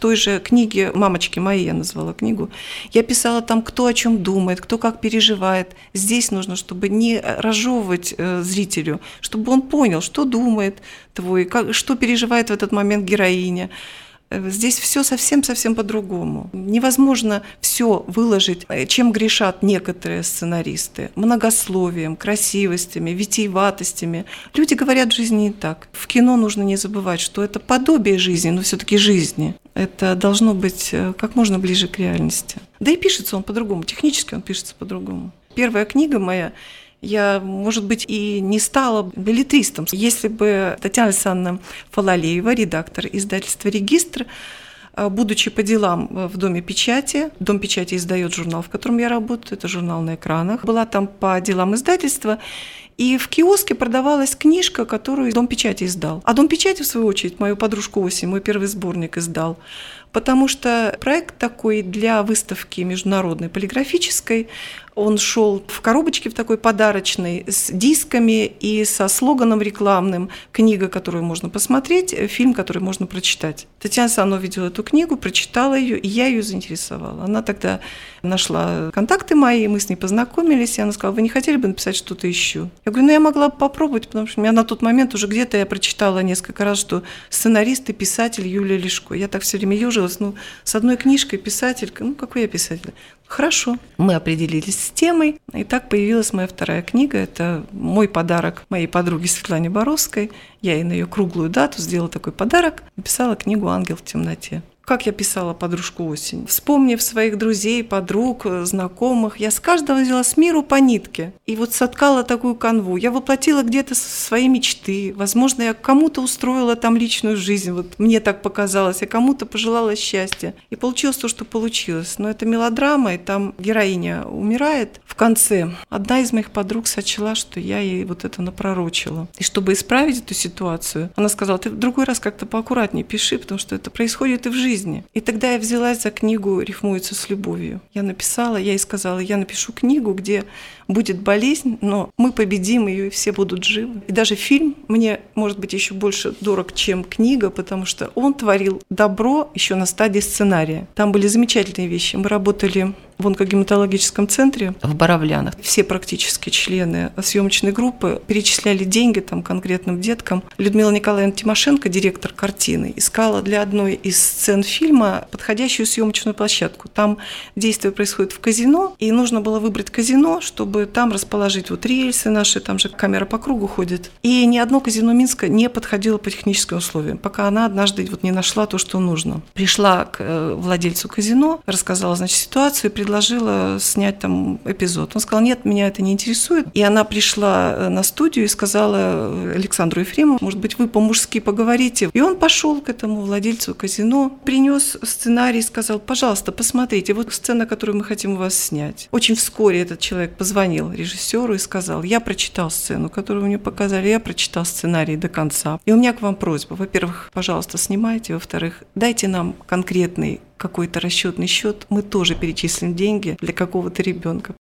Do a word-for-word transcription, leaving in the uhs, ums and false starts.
той же книге «Мамочки мои», я назвала книгу, я писала там, кто о чем думает, кто как переживает. Здесь нужно, чтобы не разжевывать э, зрителю, чтобы он понял, что думает твой, как, что переживает в этот момент героиня. Здесь все совсем-совсем по-другому. Невозможно все выложить, чем грешат некоторые сценаристы. Многословием, красивостями, витиеватостями. Люди говорят в жизни не так. В кино нужно не забывать, что это подобие жизни, но все-таки жизни. Это должно быть как можно ближе к реальности. Да и пишется он по-другому, технически он пишется по-другому. Первая книга моя, я, может быть, и не стала беллетристом, если бы Татьяна Александровна Фалалеева, редактор издательства «Регистр», будучи по делам в Доме печати, Дом печати издает журнал, в котором я работаю, это журнал «На экранах», была там по делам издательства, и в киоске продавалась книжка, которую Дом печати издал. А Дом печати, в свою очередь, мою подружку Осень, мой первый сборник издал. Потому что проект такой для выставки международной полиграфической, он шел в коробочке в такой подарочной с дисками и со слоганом рекламным «Книга, которую можно посмотреть, фильм, который можно прочитать». Татьяна Александровна увидела эту книгу, прочитала ее, и я ее заинтересовала. Она тогда нашла контакты мои, мы с ней познакомились, и она сказала: вы не хотели бы написать что-то еще? Я говорю, ну я могла бы попробовать, потому что у меня на тот момент уже где-то я прочитала несколько раз, что сценарист и писатель Юлия Лешко. Я так все время ежилась, ну с одной книжкой писателька, ну какой я писатель? Хорошо, мы определились с темой, и так появилась моя вторая книга. Это мой подарок моей подруге Светлане Боровской. Я ей на ее круглую дату сделала такой подарок, написала книгу «Ангел в темноте». Как я писала подружку Осень? Вспомнив своих друзей, подруг, знакомых, я с каждого взяла с миру по нитке. И вот соткала такую канву. Я воплотила где-то свои мечты. Возможно, я кому-то устроила там личную жизнь. Вот мне так показалось. Я кому-то пожелала счастья. И получилось то, что получилось. Но это мелодрама, и там героиня умирает. В конце одна из моих подруг сочла, что я ей вот это напророчила. И чтобы исправить эту ситуацию, она сказала: ты в другой раз как-то поаккуратнее пиши, потому что это происходит и в жизни. И тогда я взялась за книгу «Рифмуется с любовью». Я написала, я ей сказала, я напишу книгу, где будет болезнь, но мы победим ее, и все будут живы. И даже фильм мне, может быть, еще больше дорог, чем книга, потому что он творил добро еще на стадии сценария. Там были замечательные вещи. Мы работали в онкогематологическом центре в Боровлянах. Все практически члены съемочной группы перечисляли деньги там конкретным деткам. Людмила Николаевна Тимошенко, директор картины, искала для одной из сцен фильма подходящую съемочную площадку. Там действие происходит в казино, и нужно было выбрать казино, чтобы там расположить вот рельсы наши, там же камера по кругу ходит. И ни одно казино Минска не подходило по техническим условиям, пока она однажды вот не нашла то, что нужно. Пришла к владельцу казино, рассказала, значит, ситуацию и предложила снять там эпизод. Он сказал: нет, меня это не интересует. И она пришла на студию и сказала Александру Ефремову: может быть, вы по-мужски поговорите. И он пошел к этому владельцу казино, принес сценарий, сказал: пожалуйста, посмотрите, вот сцена, которую мы хотим у вас снять. Очень вскоре этот человек позвонил режиссеру и сказал: я прочитал сцену, которую мне показали, я прочитал сценарий до конца. И у меня к вам просьба: во-первых, пожалуйста, снимайте, во-вторых, дайте нам конкретный какой-то расчетный счет, мы тоже перечислим деньги для какого-то ребенка.